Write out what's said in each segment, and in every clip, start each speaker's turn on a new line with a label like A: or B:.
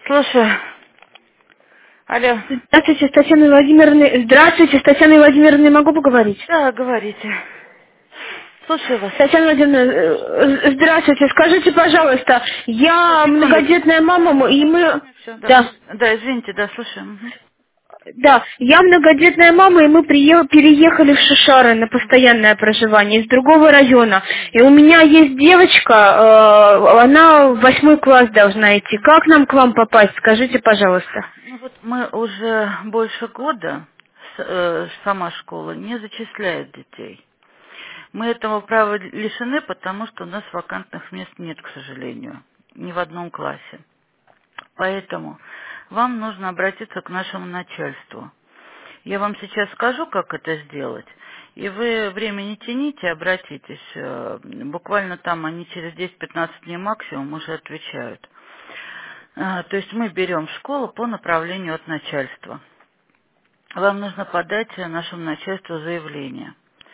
A: Слушай. Алло.
B: Здравствуйте, с Татьяной Владимировной. Здравствуйте, с Татьяной Владимировной могу поговорить?
A: Да, говорите. Слушаю вас.
B: Татьяна Владимировна, здравствуйте. Скажите, пожалуйста,
A: Да,
B: я
A: секундочку.
B: многодетная мама, и мы...
A: Все, да.
B: Да.
A: Да, извините, да, слушаю.
B: Да, я многодетная мама, и мы переехали в Шишары на постоянное проживание из другого района. И у меня есть девочка, она в 8 класс должна идти. Как нам к вам попасть? Скажите, пожалуйста.
A: Ну вот мы уже больше года, сама школа не зачисляет детей. Мы этого права лишены, потому что у нас вакантных мест нет, к сожалению, ни в одном классе. Поэтому вам нужно обратиться к нашему начальству. Я вам сейчас скажу, как это сделать, и вы время не тяните, обратитесь. Буквально там они через 10-15 дней максимум уже отвечают. То есть мы берем в школу по направлению от начальства. Вам нужно подать нашему начальству заявление.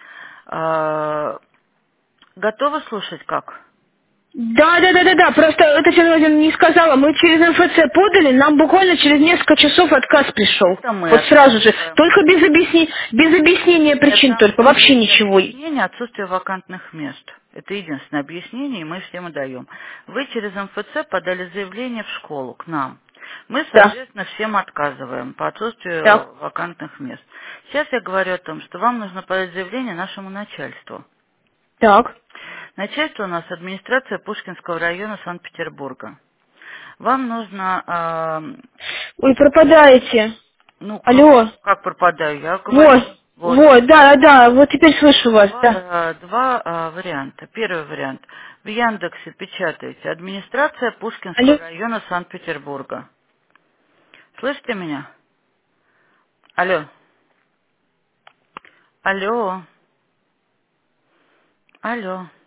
A: Готовы слушать как?
B: Да. Просто Татьяна Владимировна не сказала. Мы через МФЦ подали, нам буквально через несколько часов отказ пришел.
A: Это мы
B: Вот сразу же.
A: отказываем.
B: Только без объяснения причин,
A: Это
B: только вообще
A: есть
B: ничего.
A: объяснение отсутствия вакантных мест. Это единственное объяснение, и мы всем и даем. Вы через МФЦ подали заявление в школу к нам. Мы,
B: Да.
A: соответственно, всем отказываем по
B: Так.
A: отсутствию вакантных мест. Сейчас я говорю о том, что вам нужно подать заявление нашему начальству.
B: Так.
A: Начальство у нас администрация Пушкинского района Санкт-Петербурга. Вам нужно,
B: Ой, пропадаете.
A: ну,
B: Алло.
A: как пропадаю, я говорю,
B: Вот.
A: вот.
B: Вот, да. Вот теперь слышу вас, да.
A: Два варианта. Первый вариант. В Яндексе печатаете «Администрация Пушкинского
B: Алло.
A: района Санкт-Петербурга». Слышите меня? Алло. Алло. Алло.